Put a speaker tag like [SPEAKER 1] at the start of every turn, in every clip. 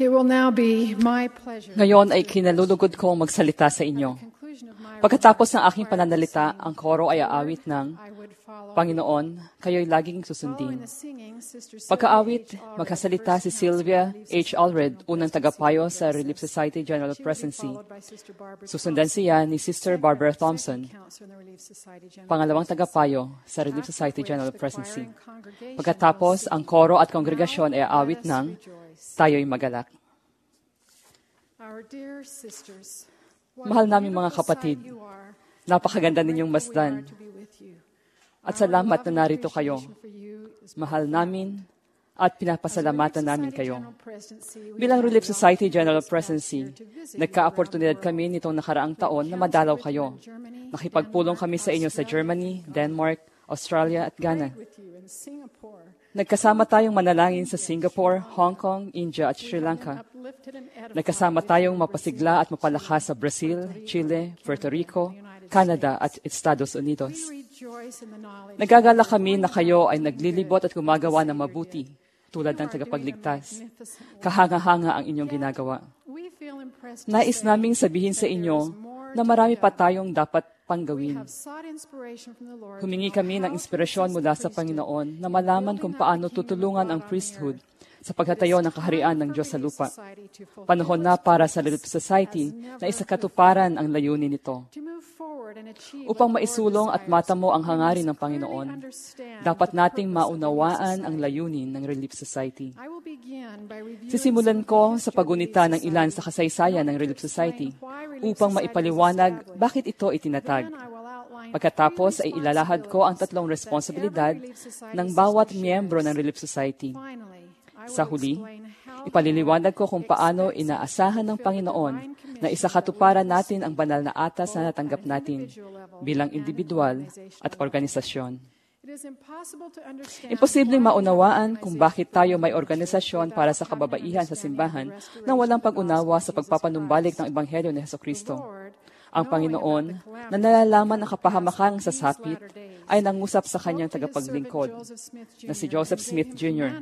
[SPEAKER 1] It will now be my pleasure.
[SPEAKER 2] Ngayon ay kinalulugod kong magsalita sa inyo. Pagkatapos ng aking pananalita, ang koro ay aawit ng Panginoon, kayo'y laging susundin. Pagkaawit, magkasalita si Sylvia H. Allred, unang tagapayo sa Relief Society General Presidency. Susundan siya ni Sister Barbara Thompson, pangalawang tagapayo sa Relief Society General Presidency. Pagkatapos, ang koro at kongregasyon ay aawit ng Tayo'y Magalak. Mahal naming mga kapatid, napakaganda ninyong masdan. At salamat na narito kayo. Mahal namin at pinapasalamatan namin kayo. Bilang Relief Society General Presidency, nagka-oportunidad kami nitong nakaraang taon na madalaw kayo. Nakipagpulong kami sa inyo sa Germany, Denmark, Australia at Ghana. Nagkasama tayong manalangin sa Singapore, Hong Kong, India at Sri Lanka. Nagkasama tayong mapasigla at mapalakas sa Brazil, Chile, Puerto Rico, Canada at Estados Unidos. Nagagala kami na kayo ay naglilibot at gumagawa ng mabuti tulad ng tagapagligtas. Kahanga-hanga ang inyong ginagawa. Nais naming sabihin sa inyo na marami pa tayong dapat pang gawin. Humingi kami ng inspirasyon mula sa Panginoon na malaman kung paano tutulungan ang priesthood sa pagtatayo ng kaharian ng Diyos sa lupa. Panahon na para sa Relief Society na isakatuparan ang layunin nito. Upang maisulong at matamo ang hangarin ng Panginoon, dapat nating maunawaan ang layunin ng Relief Society. Sisimulan ko sa pagunita ng ilan sa kasaysayan ng Relief Society upang maipaliwanag bakit ito itinatag. Pagkatapos ay ilalahad ko ang 3 responsibilidad ng bawat miyembro ng Relief Society. Sa huli, ipaliliwanag ko kung paano inaasahan ng Panginoon na isakatuparan natin ang banal na atas na natanggap natin bilang individual at organisasyon. Imposibleng maunawaan kung bakit tayo may organisasyon para sa kababaihan sa simbahan nang walang pag-unawa sa pagpapanumbalik ng Ebanghelyo ni Hesukristo. Ang Panginoon, na nalalaman ang kapahamakang sasapit, ay nangusap sa kanyang tagapaglingkod na si Joseph Smith Jr.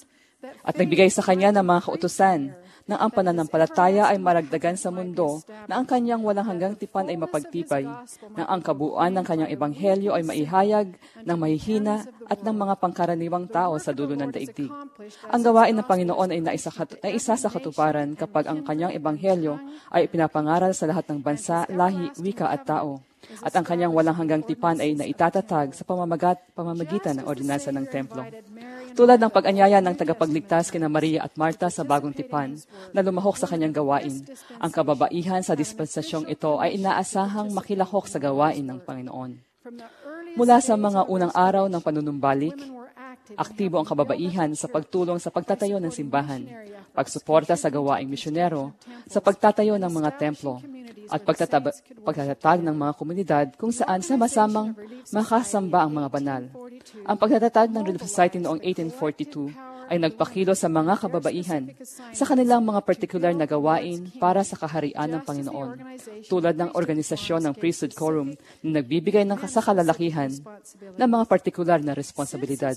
[SPEAKER 2] At nagbigay sa kanya ng mga kautusan na ang pananampalataya ay maragdagan sa mundo, na ang kanyang walang hanggang tipan ay mapagtibay, na ang kabuuan ng kanyang ebanghelyo ay maihayag ng mahihina at ng mga pangkaraniwang tao sa dulo ng daigdig. Ang gawain ng Panginoon ay naisa sa katuparan kapag ang kanyang ebanghelyo ay pinapangaral sa lahat ng bansa, lahi, wika at tao. At ang kanyang walang hanggang tipan ay naitatatag sa pamamagitan ng ordinansa ng templo. Tulad ng pag-anyaya ng tagapagligtas kina Maria at Marta sa bagong tipan na lumahok sa kanyang gawain, ang kababaihan sa dispensasyong ito ay inaasahang makilahok sa gawain ng Panginoon. Mula sa mga unang araw ng panunumbalik, aktibo ang kababaihan sa pagtulong sa pagtatayo ng simbahan, pagsuporta sa gawaing misyonero, sa pagtatayo ng mga templo, at pagtatatag ng mga komunidad kung saan sama-samang makasamba ang mga banal. Ang pagtatatag ng Relief Society noong 1842 ay nagpakilo sa mga kababaihan sa kanilang mga partikular na gawain para sa kaharian ng Panginoon, tulad ng organisasyon ng Priesthood Quorum na nagbibigay ng kasakalalakihan ng mga partikular na responsibilidad.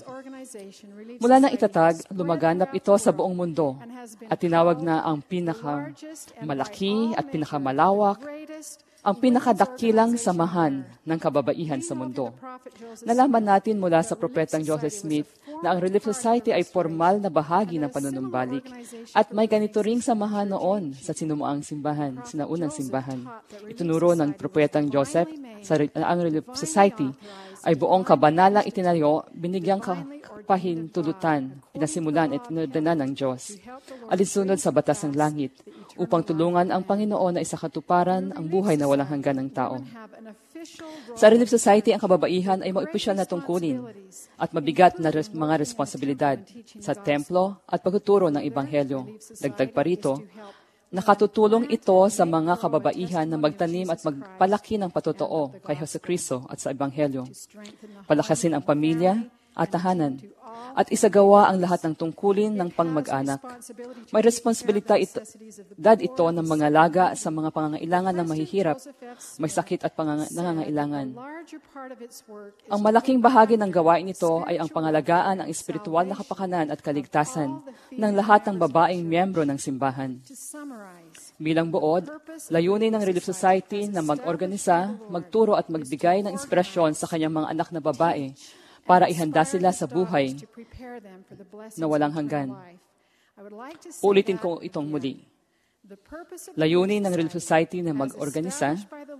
[SPEAKER 2] Mula nang itatag, lumaganap ito sa buong mundo at tinawag na ang pinakamalaki at pinakamalawak, ang pinakadakilang samahan ng kababaihan sa mundo. Nalaman natin mula sa propetang Joseph Smith na ang Relief Society ay formal na bahagi ng panunumbalik at may ganito ring samahan noon sa sinumaang simbahan, sinaunang simbahan. Itunuro ng propetang Joseph sa ang Relief Society ay buong kabanalang itinayo, binigyang pahintulutan, pinasimulan at tinordenan ng Diyos, alinsunod sa batas ng langit, upang tulungan ang Panginoon na isakatuparan ang buhay na walang hanggan ng tao. Sa Relief Society, ang kababaihan ay maupisyal na tungkulin at mabigat na mga responsibilidad sa templo at pagtuturo ng Ebanghelyo. Dagdag pa rito, nakatutulong ito sa mga kababaihan na magtanim at magpalaki ng patotoo kay Hesukristo at sa Ebanghelyo. Palakasin ang pamilya, at tahanan, at isagawa ang lahat ng tungkulin ng pangmag-anak. May responsibilidad ito ng mga laga sa mga pangangailangan ng mahihirap, may sakit at nangangailangan. Ang malaking bahagi ng gawain ito ay ang pangalagaan ng espiritual na kapakanan at kaligtasan ng lahat ng babaeng miyembro ng simbahan. Bilang buod, layunin ng Relief Society na mag-organisa, magturo at magbigay ng inspirasyon sa kanyang mga anak na babae para ihanda sila sa buhay na walang hanggan. Ulitin ko itong muli. Layunin ng Relief Society na mag-organisa,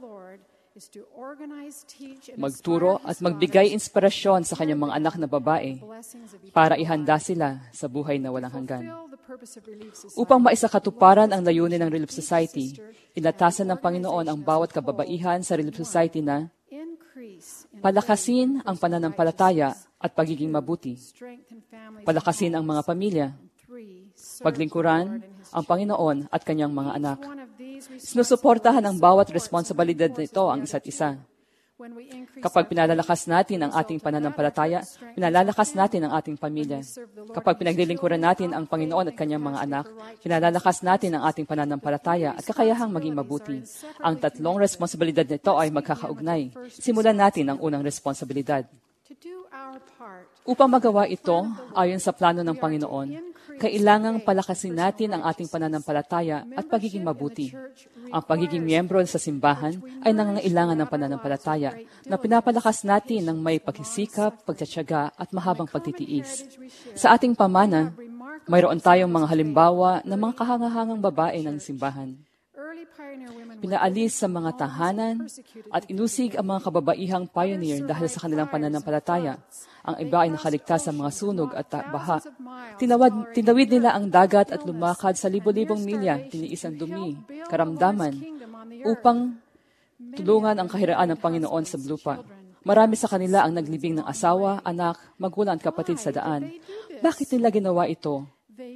[SPEAKER 2] magturo at magbigay inspirasyon sa kanyang mga anak na babae para ihanda sila sa buhay na walang hanggan. Upang maisakatuparan ang layunin ng Relief Society, inatasan ng Panginoon ang bawat kababaihan sa Relief Society na palakasin ang pananampalataya at pagiging mabuti, palakasin ang mga pamilya, paglingkuran ang Panginoon at kanyang mga anak. Sinusuportahan ng bawat responsibilidad nito ang isa't isa. Kapag pinalalakas natin ang ating pananampalataya, pinalalakas natin ang ating pamilya. Kapag pinaglilingkuran natin ang Panginoon at kanyang mga anak, pinalalakas natin ang ating pananampalataya at kakayahang maging mabuti. Ang tatlong responsibilidad nito ay magkakaugnay. Simulan natin ang unang responsibilidad. Upang magawa ito, ayon sa plano ng Panginoon, kailangang palakasin natin ang ating pananampalataya at pagiging mabuti. Ang pagiging miyembro sa simbahan ay nangangailangan ng pananampalataya na pinapalakas natin ng may pagsisikap, pagtsatsaga at mahabang pagtitiis. Sa ating pamana, mayroon tayong mga halimbawa ng mga kahangahangang babae ng simbahan. Pinaalis sa mga tahanan at inusig ang mga kababaihang pioneer dahil sa kanilang pananampalataya. Ang iba ay nakaligtas sa mga sunog at baha. Tinawid nila ang dagat at lumakad sa libo-libong milya, tiniis ang dumi, karamdaman, upang tulungan ang kahiraan ng Panginoon sa lupa. Marami sa kanila ang naglibing ng asawa, anak, magulang at kapatid sa daan. Bakit nila ginawa ito?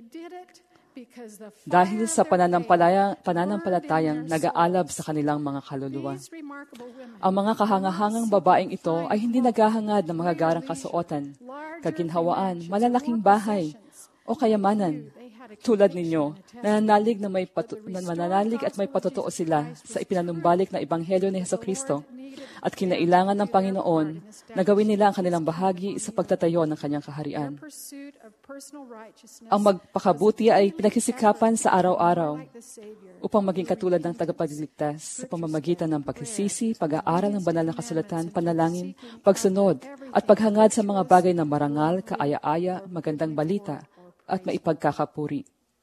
[SPEAKER 2] Dahil sa pananampalatayang nag-aalab sa kanilang mga kaluluwa. Ang mga kahangahangang babaeng ito ay hindi naghahangad ng magagarang kasuotan, kaginhawaan, malalaking bahay, o kayamanan. Tulad ninyo, nananalig at may patotoo sila sa ipinanumbalik na Ebanghelyo ni Hesukristo at kinailangan ng Panginoon na gawin nila ang kanilang bahagi sa pagtatayo ng kanyang kaharian. Ang magpakabuti ay pinagsisikapan sa araw-araw upang maging katulad ng tagapagligtas sa pamamagitan ng pagsisisi, pag-aaral ng banal na kasulatan, panalangin, pagsunod, at paghangad sa mga bagay na marangal, kaaya-aya, magandang balita, at maipagkakapuri.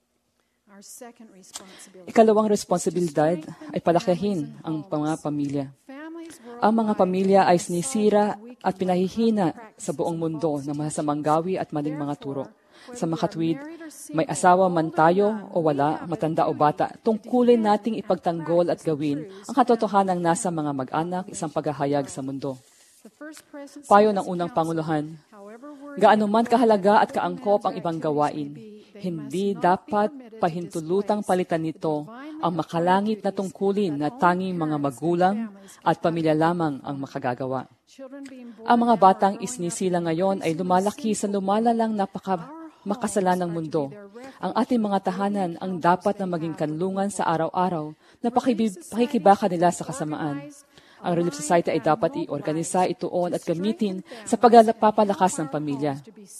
[SPEAKER 2] Ikalawang responsibilidad ay palakahin ang mga pamilya. Ang mga pamilya ay sinisira at pinahihina sa buong mundo ng masasamang gawi at maling mga turo. Sa makatwid, may asawa man tayo o wala, matanda o bata, tungkulin nating ipagtanggol at gawin ang katotohanang nasa mga mag-anak, isang paghahayag sa mundo. Payo ng unang Panguluhan, gaano man kahalaga at kaangkop ang ibang gawain, hindi dapat pahintulutang palitan nito ang makalangit na tungkulin na tanging mga magulang at pamilya lamang ang makagagawa. Ang mga batang isnisila ngayon ay lumalaki sa lumalalang makasalanang mundo. Ang ating mga tahanan ang dapat na maging kanlungan sa araw-araw na pakikibaka nila sa kasamaan. Ang Relief Society ay dapat i-organisa, ituon at gamitin sa pagpapalakas ng pamilya.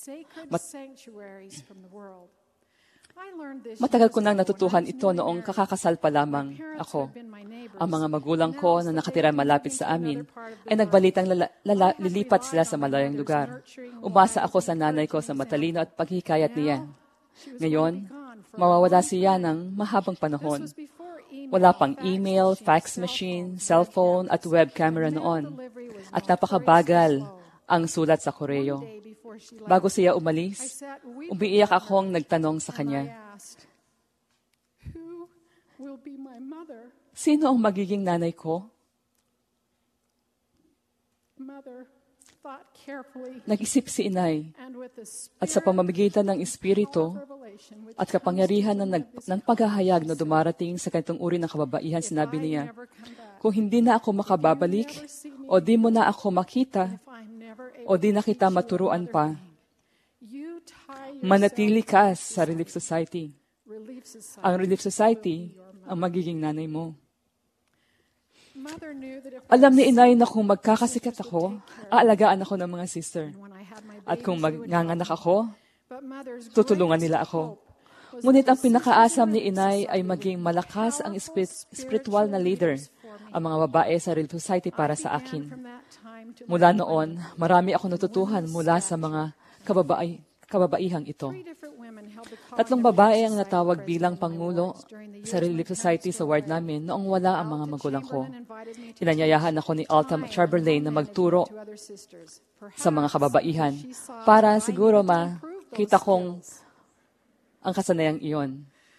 [SPEAKER 2] Matagal ko nang natutuhan ito noong kakakasal pa lamang ako. Ang mga magulang ko na nakatira malapit sa amin ay nagbalitang lilipat sila sa malayang lugar. Umasa ako sa nanay ko sa matalino at paghihikayat niya. Ngayon, mawawala siya ng mahabang panahon. Wala pang email, fax machine, cellphone at web camera noon. At napakabagal ang sulat sa koreo. Bago siya umalis, umiiyak akong nagtanong sa kanya, sino ang magiging nanay ko? Nag-isip si inay at sa pamamagitan ng Espiritu at kapangyarihan ng paghahayag na dumarating sa ganitong uri ng kababaihan, sinabi niya, kung hindi na ako makababalik o di mo na ako makita, o di na kita maturuan pa, manatili ka sa Relief Society. Ang Relief Society ang magiging nanay mo. Alam ni inay na kung magkakasikat ako, aalagaan ako ng mga sister. At kung magnganganak ako, tutulungan nila ako. Ngunit ang pinakaasam ni inay ay maging malakas ang spiritual na leader, ang mga babae sa Relief Society para sa akin. Mula noon, marami akong natutuhan mula sa mga kababaihang ito. 3 babae ang natawag bilang pangulo sa Relief Society sa ward namin noong wala ang mga magulang ko. Inanyayahan ako ni Alta Chamberlain na magturo sa mga kababaihan para siguro makita kong ang kasanayang iyon.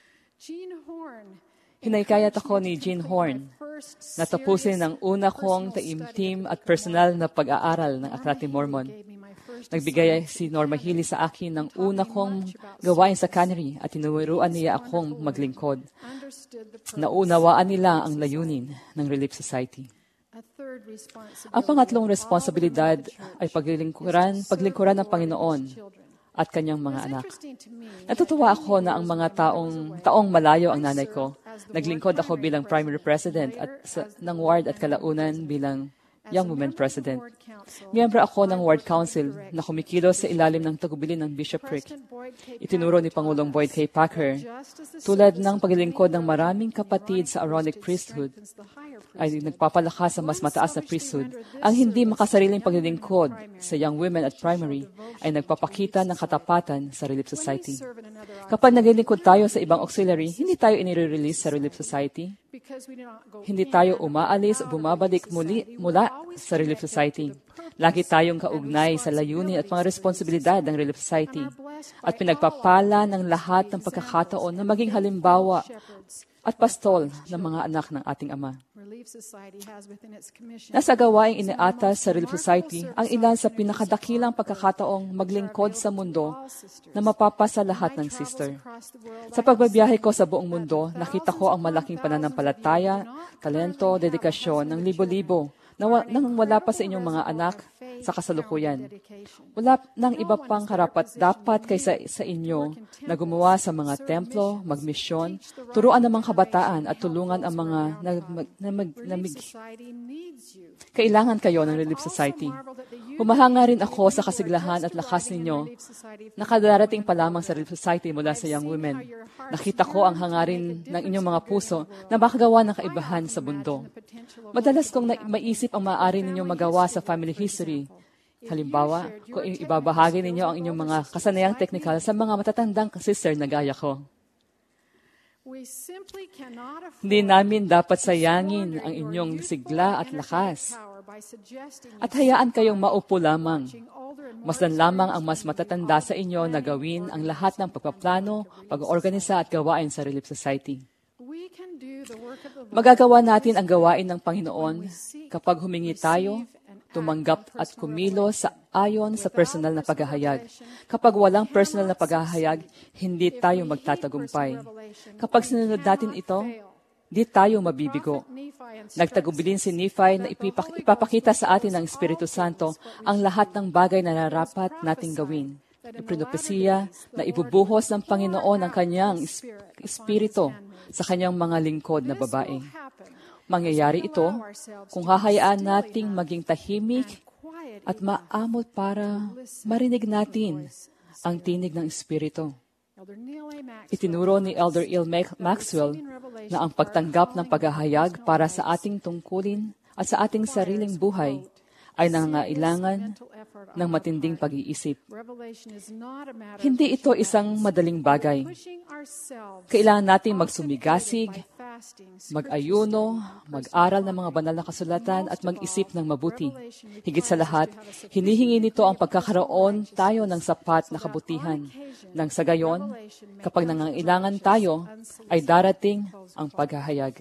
[SPEAKER 2] Hinaykayat ako ni Jean Horn na tapusin ang una kong taimtim at personal na pag-aaral ng Aklat ni Mormon. Nagbigay si Norma Healy sa akin ng una kong gawain sa cannery at tinuruan niya akong maglingkod. Naunawaan nila ang layunin ng Relief Society. Ang pangatlong responsibilidad ay paglingkuran ng Panginoon at kanyang mga anak. Natutuwa ako na ang mga taong malayo ang nanay ko. Naglingkod ako bilang primary president ng ward at kalaunan bilang Young Women President. Miyembro ako ng Ward Council na kumikilos sa ilalim ng tagubilin ng bishopric. Itinuro ni Pangulong Boyd K. Packer, tulad ng paglilingkod ng maraming kapatid sa Aaronic priesthood, ay nagpapalakas sa mas mataas na priesthood. Ang hindi makasariling paglilingkod sa Young Women at Primary ay nagpapakita ng katapatan sa Relief Society. Kapag naglilingkod tayo sa ibang auxiliary, hindi tayo inire-release sa Relief Society. Hindi tayo umaalis o bumabalik mula sa Relief Society. Lagi tayong kaugnay sa layunin at mga responsibilidad ng Relief Society at pinagpapala ng lahat ng pagkakataon na maging halimbawa at pastol ng mga anak ng ating Ama. Nasa gawaing iniatas sa Relief Society ang ilan sa pinakadakilang pagkakataong maglingkod sa mundo na mapapasa lahat ng sister. Sa pagbabiyahe ko sa buong mundo, nakita ko ang malaking pananampalataya, talento, dedikasyon ng libo-libo nang wala pa sa inyong mga anak sa kasalukuyan. Wala nang iba pang karapat-dapat kaysa sa inyo na gumawa sa mga templo, magmisyon, turuan ng mga kabataan at tulungan ang mga kailangan kayo ng Relief Society. Humahanga rin ako sa kasiglahan at lakas ninyo. Nakadarating pa lamang sa Relief Society mula sa Young Women. Nakita ko ang hangarin ng inyong mga puso na makagawa ng kaibahan sa mundo. Madalas kong maisip ang maaari ninyong magawa sa family history. Halimbawa, kung ibabahagi ninyo ang inyong mga kasanayang teknikal sa mga matatandang sister na gaya ko. Hindi namin dapat sayangin ang inyong sigla at lakas. At hayaan kayong maupo lamang. Masdan lamang ang mas matatanda sa inyo na gawin ang lahat ng pagpaplano, pag-organisa at gawain sa Relief Society. Magagawa natin ang gawain ng Panginoon kapag humingi tayo, tumanggap at kumilos sa ayon sa personal na paghahayag. Kapag walang personal na paghahayag, hindi tayo magtatagumpay. Kapag sinunod natin ito, di tayo mabibigo. Nagtagubilin si Nephi na ipapakita sa atin ng Espiritu Santo ang lahat ng bagay na narapat nating gawin. Ipinopesiya na ibubuhos ng Panginoon ang kanyang Espiritu sa kanyang mga lingkod na babae. Mangyayari ito kung hahayaan nating maging tahimik at maamot para marinig natin ang tinig ng Espiritu. Itinuro ni Elder Neal Maxwell na ang pagtanggap ng paghahayag para sa ating tungkulin at sa ating sariling buhay ay nangangailangan ng matinding pag-iisip. Hindi ito isang madaling bagay. Kailangan nating magsumigasig, mag-ayuno, mag-aral ng mga banal na kasulatan at mag-isip ng mabuti. Higit sa lahat, hinihingi nito ang pagkakaroon tayo ng sapat na kabutihan. Nang sa gayon, kapag nangangailangan tayo, ay darating ang paghahayag.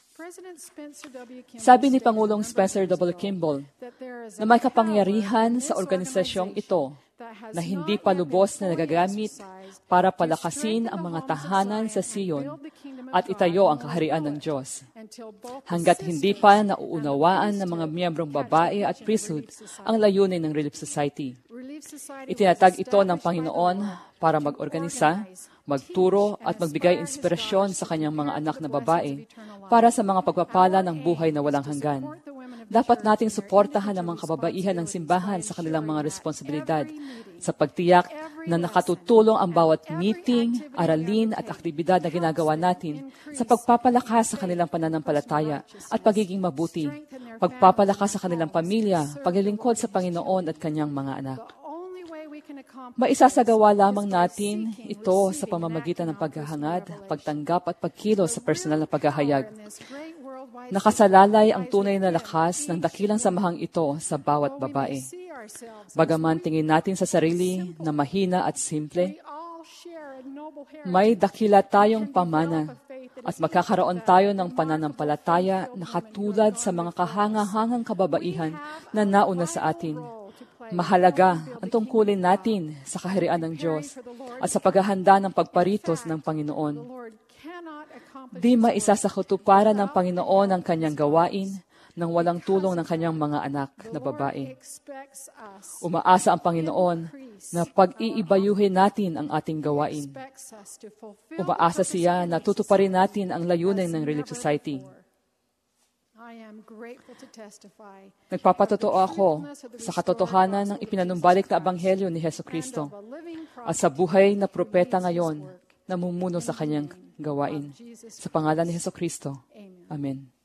[SPEAKER 2] Sabi ni Pangulong Spencer W. Kimball na may kapangyarihan sa organisasyong ito na hindi pa lubos na nagagamit para palakasin ang mga tahanan sa Sion at itayo ang kaharian ng Diyos. Hanggat hindi pa nauunawaan ng mga miyembrong babae at priesthood ang layunin ng Relief Society. Itinatag ito ng Panginoon para mag-organisa, magturo at magbigay inspirasyon sa kanyang mga anak na babae para sa mga pagpapala ng buhay na walang hanggan. Dapat nating suportahan ang mga kababaihan ng simbahan sa kanilang mga responsibilidad sa pagtiyak na nakatutulong ang bawat meeting, aralin at aktibidad na ginagawa natin sa pagpapalakas sa kanilang pananampalataya at pagiging mabuti, pagpapalakas sa kanilang pamilya, paglilingkod sa Panginoon at kanyang mga anak. Maisasagawa lamang natin ito sa pamamagitan ng paghahangad, pagtanggap at pagkilos sa personal na paghahayag. Nakasalalay ang tunay na lakas ng dakilang samahang ito sa bawat babae. Bagaman tingin natin sa sarili na mahina at simple, may dakila tayong pamana at magkakaroon tayo ng pananampalataya na katulad sa mga kahangahangang kababaihan na nauna sa atin. Mahalaga ang tungkulin natin sa kaharian ng Diyos at sa paghahanda ng pagparitos ng Panginoon. Di maisasakutuparan ng Panginoon ang kanyang gawain nang walang tulong ng kanyang mga anak na babae. Umaasa ang Panginoon na pag-iibayuhin natin ang ating gawain. Umaasa siya na tutuparin natin ang layunin ng Relief Society. Nagpapatotoo ako sa katotohanan ng ipinanumbalik na Ebanghelyo ni Jesucristo at sa buhay na propeta ngayon namumuno sa kanyang gawain. Sa pangalan ni Jesucristo. Amen.